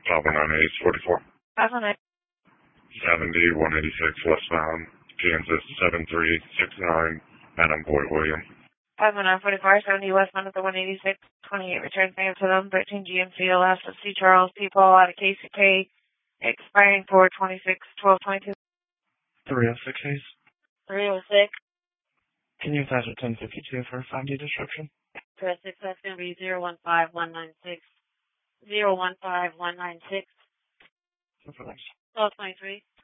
Top 19844. 519. 70-186 westbound, Kansas 7369, Madam Boyd William. 51944, 70 westbound at the 186, 28 return fame to them, 13 GMC, Alaska, C. Charles, P. Paul, out of KCK, expiring for 26-12-22. 306 Hayes. 306. Can you attach a 1052 for a 5D disruption? 306, that's going to be 015196. 015196. 1223.